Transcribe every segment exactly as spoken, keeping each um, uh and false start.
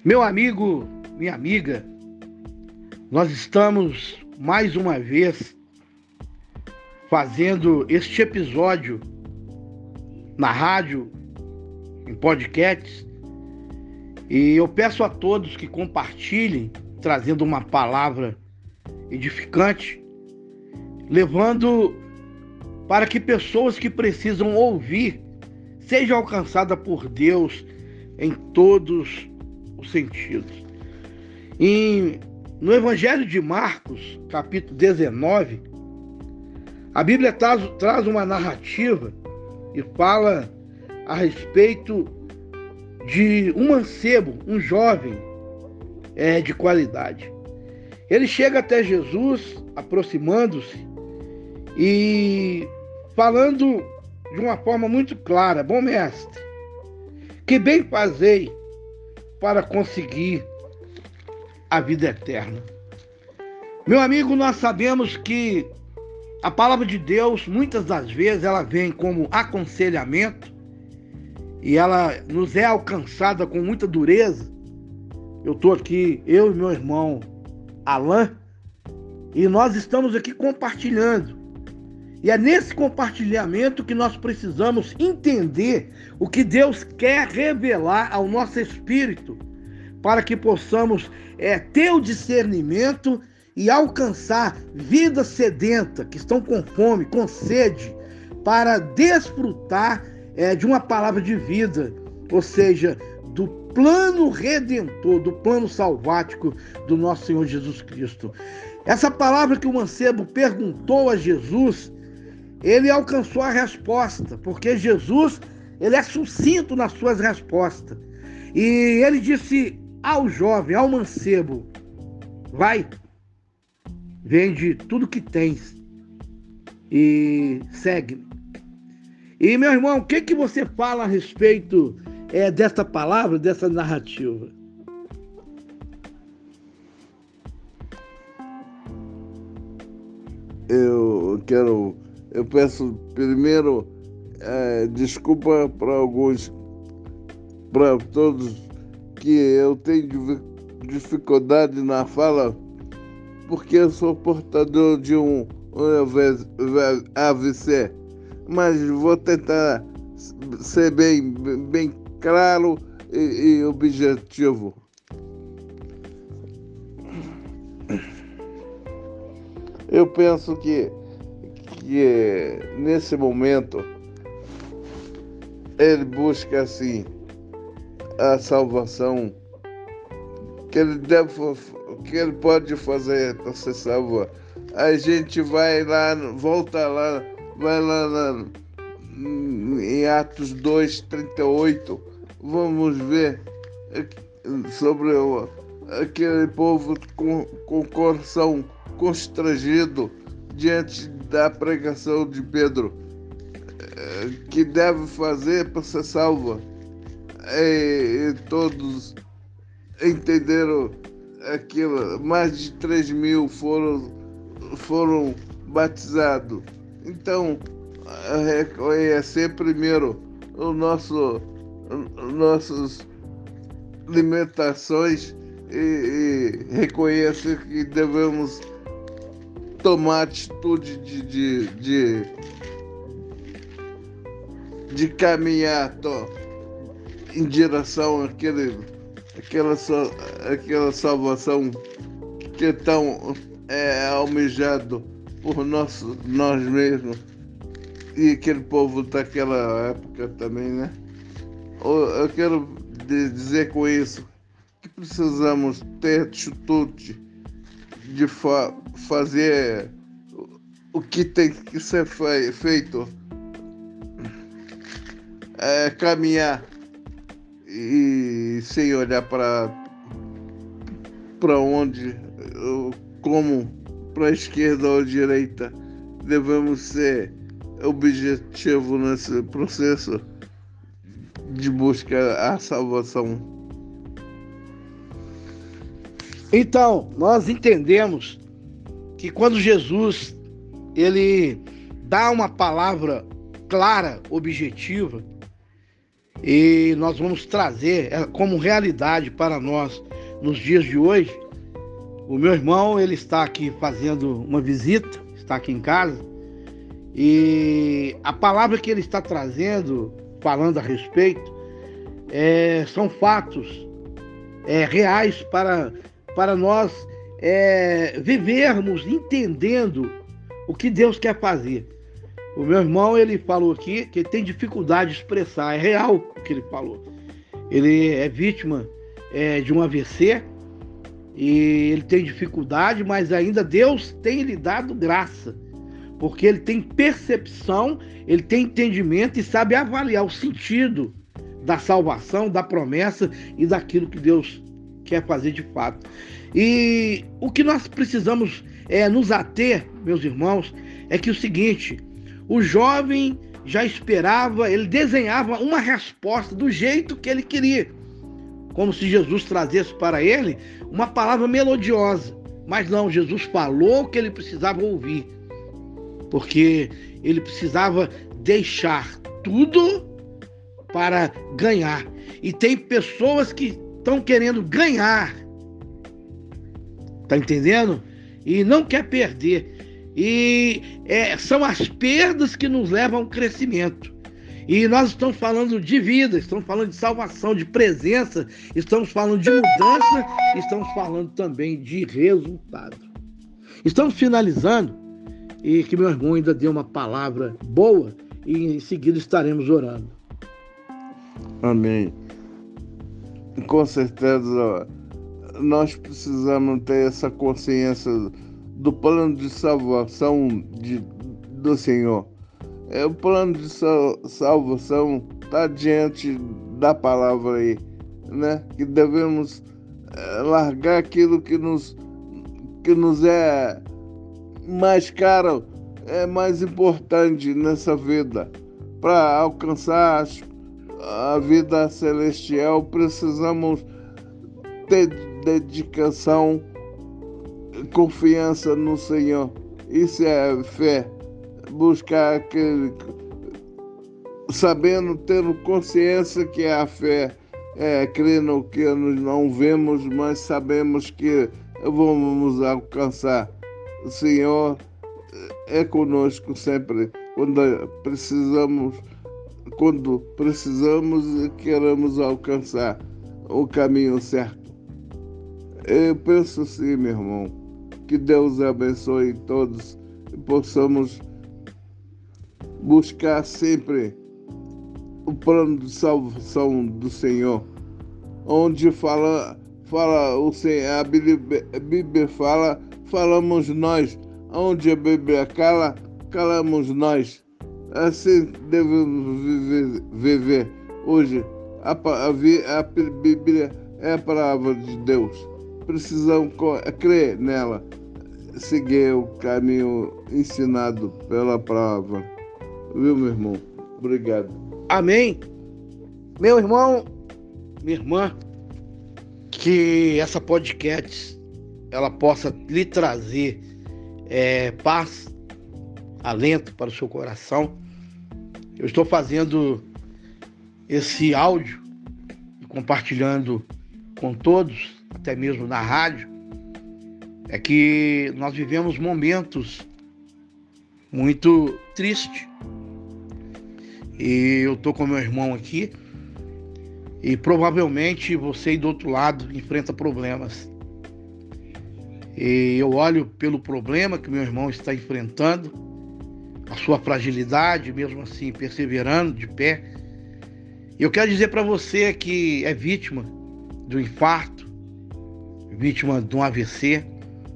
Meu amigo, minha amiga, nós estamos mais uma vez fazendo este episódio na rádio, em podcasts, e eu peço a todos que compartilhem, trazendo uma palavra edificante, levando para que pessoas que precisam ouvir sejam alcançadas por Deus em todos os sentidos. E no Evangelho de Marcos, capítulo dezenove, a Bíblia traz, traz uma narrativa e fala a respeito de um mancebo, um jovem é, de qualidade. Ele chega até Jesus, aproximando-se e falando de uma forma muito clara: bom mestre, que bem fazei para conseguir a vida eterna. Meu amigo, nós sabemos que a palavra de Deus, muitas das vezes, ela vem como aconselhamento e ela nos é alcançada com muita dureza. Eu estou aqui, eu e meu irmão Alain, e nós estamos aqui compartilhando. E é nesse compartilhamento que nós precisamos entender o que Deus quer revelar ao nosso espírito, para que possamos é, ter o discernimento e alcançar vidas sedentas, que estão com fome, com sede, para desfrutar é, de uma palavra de vida, ou seja, do plano redentor, do plano salvático do nosso Senhor Jesus Cristo. Essa palavra que o mancebo perguntou a Jesus, ele alcançou a resposta, porque Jesus, ele é sucinto nas suas respostas. E ele disse ao jovem, ao mancebo: vai, vende tudo que tens e segue-me. E, meu irmão, o que, que você fala a respeito é, dessa palavra, dessa narrativa? Eu quero, eu peço primeiro é, desculpa para alguns, para todos, que eu tenho dificuldade na fala, porque eu sou portador de um, um A V C, mas vou tentar ser bem, bem claro e, e objetivo. Eu penso que, que nesse momento ele busca assim a salvação que ele deve, que ele pode fazer para ser salvo. A gente vai lá, volta lá, vai lá na, em Atos dois, trinta e oito, vamos ver sobre o, aquele povo com, com coração constrangido diante da pregação de Pedro, que deve fazer para ser salvo. E, e todos entenderam aquilo. Mais de três mil foram, foram batizados. Então, reconhecer primeiro o nosso, nossas limitações e, e reconhecer que devemos tomar atitude de, de, de, de caminhar to, em direção àquele, àquela, àquela salvação que é tão é, almejado por nosso, nós mesmos e aquele povo daquela época também, né? Eu quero dizer com isso que precisamos ter atitude de fa- fazer o que tem que ser fe- feito, é, caminhar e sem olhar para para onde, como para a esquerda ou direita. Devemos ser objetivos nesse processo de busca à salvação. Então, nós entendemos que quando Jesus ele dá uma palavra clara, objetiva, E nós vamos trazer como realidade para nós nos dias de hoje. O meu irmão, ele está aqui fazendo uma visita, está aqui em casa, e a palavra que ele está trazendo, falando a respeito, é, são fatos é, reais para, para nós é, vivermos entendendo o que Deus quer fazer. O meu irmão, ele falou aqui que ele tem dificuldade de expressar, é real o que ele falou. Ele é vítima é, de um A V C e ele tem dificuldade, mas ainda Deus tem lhe dado graça, porque ele tem percepção, ele tem entendimento e sabe avaliar o sentido da salvação, da promessa e daquilo que Deus quer fazer de fato. E o que nós precisamos é, nos ater, meus irmãos, é que o seguinte: o jovem já esperava, ele desenhava uma resposta do jeito que ele queria, como se Jesus trazesse para ele uma palavra melodiosa. Mas não, Jesus falou o que ele precisava ouvir, porque ele precisava deixar tudo para ganhar. E tem pessoas que estão querendo ganhar, tá entendendo? E não quer perder. E é, são as perdas que nos levam ao crescimento. E nós estamos falando de vida, estamos falando de salvação, de presença, estamos falando de mudança, estamos falando também de resultado. Estamos finalizando, e que meu irmão ainda deu uma palavra boa, e em seguida estaremos orando. Amém. Com certeza nós precisamos ter essa consciência do plano de salvação de, do Senhor. É, o plano de sal, salvação está diante da palavra aí, né? Que devemos é, largar aquilo que nos, que nos é mais caro, é mais importante nessa vida. Para alcançar a vida celestial, precisamos ter dedicação, confiança no Senhor. Isso é fé. Buscar aquele, sabendo, tendo consciência que a fé é crer no que nós não vemos, mas sabemos que vamos alcançar. O Senhor é conosco sempre quando precisamos, quando precisamos e queremos alcançar o caminho certo. Eu penso assim, meu irmão, que Deus abençoe todos e possamos buscar sempre o plano de salvação do Senhor, onde fala, fala o Senhor, a Bíblia, a Bíblia fala, falamos nós, onde a Bíblia cala, calamos nós. Assim devemos viver, viver. Hoje a, a, a Bíblia é a palavra de Deus. Precisamos crer nela, seguir o caminho ensinado pela palavra. Viu, meu irmão? Obrigado. Amém. Meu irmão, minha irmã, que essa podcast ela possa lhe trazer é, paz, alento para o seu coração. Eu estou fazendo esse áudio e compartilhando com todos, até mesmo na rádio, é que nós vivemos momentos muito tristes. E eu tô com meu irmão aqui e provavelmente você aí do outro lado enfrenta problemas. E eu olho pelo problema que meu irmão está enfrentando, a sua fragilidade, mesmo assim perseverando de pé. E eu quero dizer para você que é vítima de um infarto, vítima de um A V C,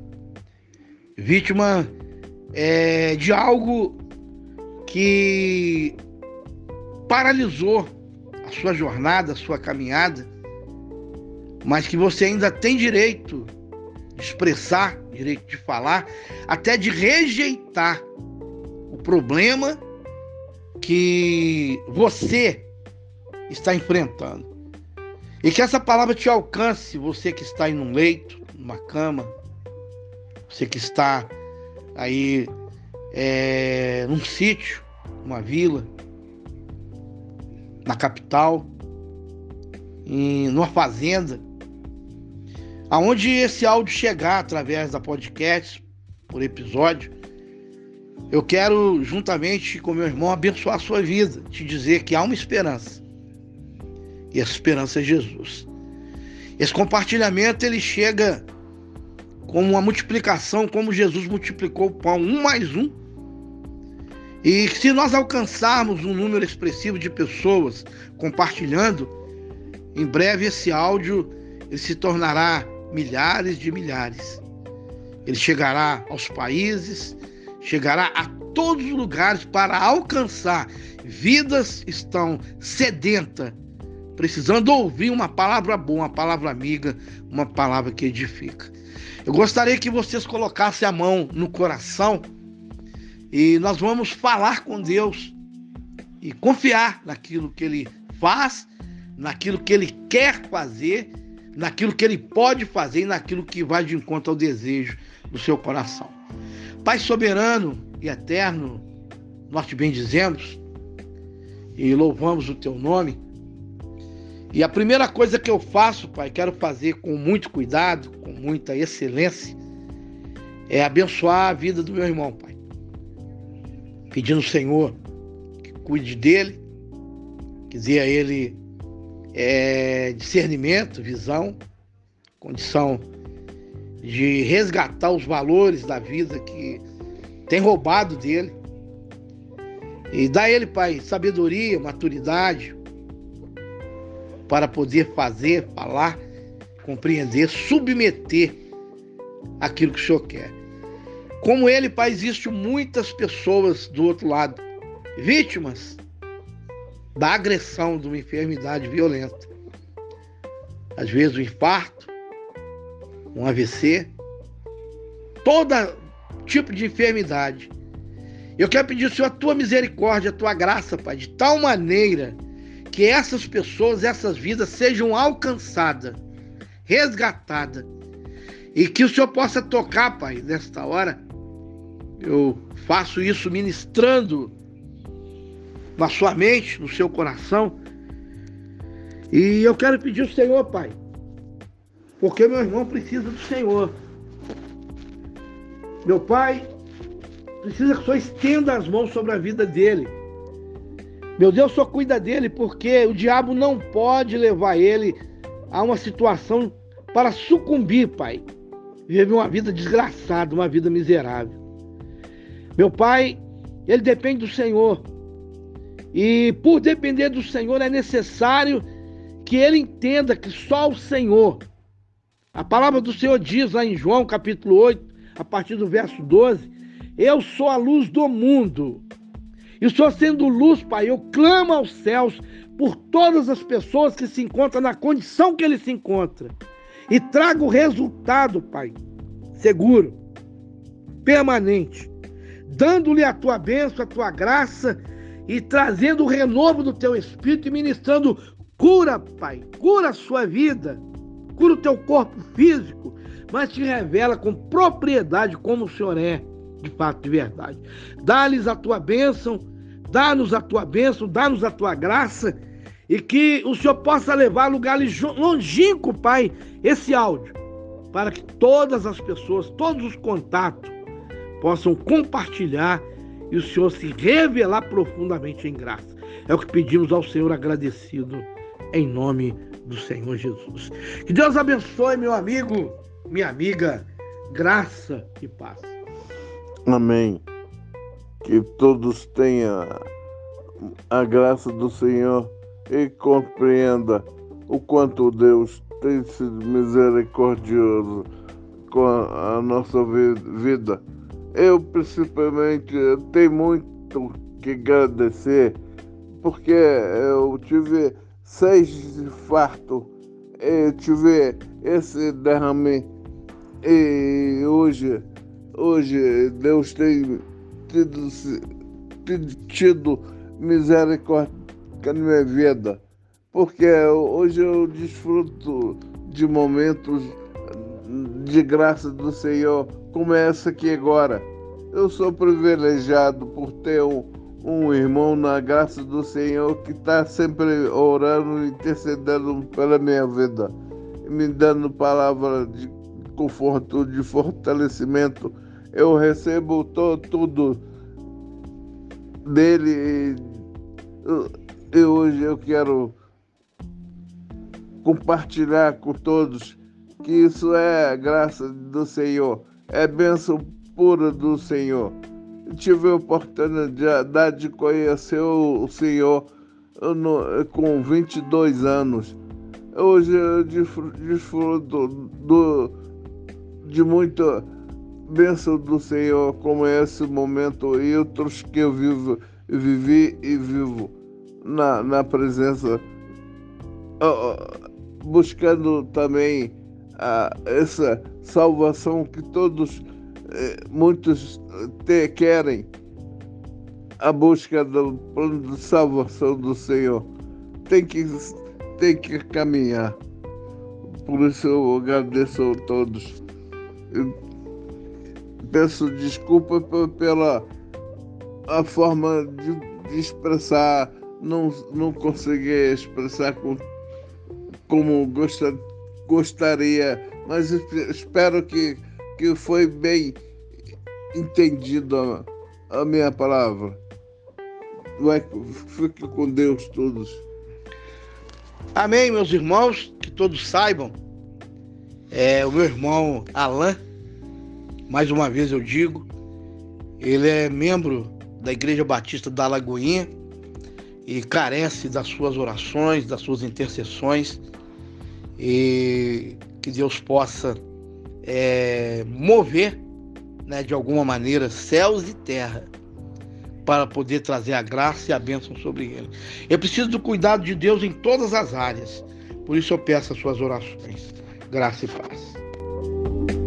vítima é, de algo que paralisou a sua jornada, a sua caminhada, mas que você ainda tem direito de expressar, direito de falar, até de rejeitar o problema que você está enfrentando. E que essa palavra te alcance, você que está em um leito, numa cama, você que está aí é, num sítio, numa vila, na capital, em numa fazenda, aonde esse áudio chegar através da podcast, por episódio, eu quero, juntamente com meu irmão, abençoar a sua vida, te dizer que há uma esperança. E essa esperança é Jesus. Esse compartilhamento, ele chega como uma multiplicação, como Jesus multiplicou o pão, um mais um. E se nós alcançarmos um número expressivo de pessoas compartilhando, em breve esse áudio ele se tornará milhares de milhares. Ele chegará aos países, chegará a todos os lugares para alcançar. Vidas estão sedentas, precisando ouvir uma palavra boa, uma palavra amiga, uma palavra que edifica. Eu gostaria que vocês colocassem a mão no coração e nós vamos falar com Deus e confiar naquilo que Ele faz, naquilo que Ele quer fazer, naquilo que Ele pode fazer e naquilo que vai de encontro ao desejo do seu coração. Pai soberano e eterno, nós te bendizemos e louvamos o teu nome. E a primeira coisa que eu faço, Pai, quero fazer com muito cuidado, com muita excelência, é abençoar a vida do meu irmão, Pai. Pedindo ao Senhor que cuide dele, que dê a ele é, discernimento, visão, condição de resgatar os valores da vida que tem roubado dele. E dá a ele, Pai, sabedoria, maturidade, para poder fazer, falar, compreender, submeter aquilo que o Senhor quer. Como ele, Pai, existem muitas pessoas do outro lado, vítimas da agressão de uma enfermidade violenta. Às vezes um infarto, um A V C, todo tipo de enfermidade. Eu quero pedir ao Senhor a tua misericórdia, a tua graça, Pai, de tal maneira que essas pessoas, essas vidas sejam alcançadas, resgatadas, e que o Senhor possa tocar, Pai, nesta hora. Eu faço isso ministrando na sua mente, no seu coração, e eu quero pedir ao Senhor, Pai, porque meu irmão precisa do Senhor. Meu Pai precisa que o Senhor estenda as mãos sobre a vida dele. Meu Deus, só cuida dele, porque o diabo não pode levar ele a uma situação para sucumbir, Pai. Viver uma vida desgraçada, uma vida miserável. Meu Pai, ele depende do Senhor. E por depender do Senhor é necessário que ele entenda que só o Senhor. A palavra do Senhor diz lá em João capítulo oito, a partir do verso doze, eu sou a luz do mundo. E o Senhor sendo luz, Pai, eu clamo aos céus por todas as pessoas que se encontram na condição que ele se encontra. E traga o resultado, Pai, seguro, permanente, dando-lhe a tua bênção, a tua graça e trazendo o renovo do teu espírito e ministrando cura, Pai, cura a sua vida, cura o teu corpo físico, mas te revela com propriedade como o Senhor é. De fato, de verdade. Dá-lhes a tua bênção, dá-nos a tua bênção, dá-nos a tua graça, e que o Senhor possa levar a lugares longínquos, Pai, esse áudio, para que todas as pessoas, todos os contatos, possam compartilhar e o Senhor se revelar profundamente em graça. É o que pedimos ao Senhor agradecido, em nome do Senhor Jesus. Que Deus abençoe, meu amigo, minha amiga, graça e paz. Amém. Que todos tenham a graça do Senhor e compreenda o quanto Deus tem sido misericordioso com a nossa vida. Eu, principalmente, tenho muito que agradecer, porque eu tive seis infartos, eu tive esse derrame e hoje Hoje Deus tem tido, tido misericórdia na minha vida, porque hoje eu desfruto de momentos de graça do Senhor, como essa aqui agora. Eu sou privilegiado por ter um, um irmão na graça do Senhor que está sempre orando e intercedendo pela minha vida, me dando palavra de conforto, de fortalecimento. Eu recebo to, tudo dele e, e hoje eu quero compartilhar com todos que isso é graça do Senhor, é bênção pura do Senhor. Eu tive a oportunidade de conhecer o Senhor no, com vinte e dois anos. Hoje eu desfruto do, de muita bênção do Senhor, como é esse momento e outros que eu vivo, vivi e vivo na, na presença, buscando também a, essa salvação que todos, muitos te, querem, a busca do plano de salvação do Senhor. Tem que, tem que caminhar. Por isso eu agradeço a todos. Eu peço desculpa pela a forma de, de expressar, não, não consegui expressar com, como gostar, gostaria, mas espero que, que foi bem entendido a, a minha palavra. Vai, fique com Deus todos. Amém, meus irmãos, que todos saibam, é, o meu irmão Alan, mais uma vez eu digo, ele é membro da Igreja Batista da Lagoinha e carece das suas orações, das suas intercessões, e que Deus possa é, mover, né, de alguma maneira céus e terra para poder trazer a graça e a bênção sobre ele. Eu preciso do cuidado de Deus em todas as áreas, por isso eu peço as suas orações. Graça e paz.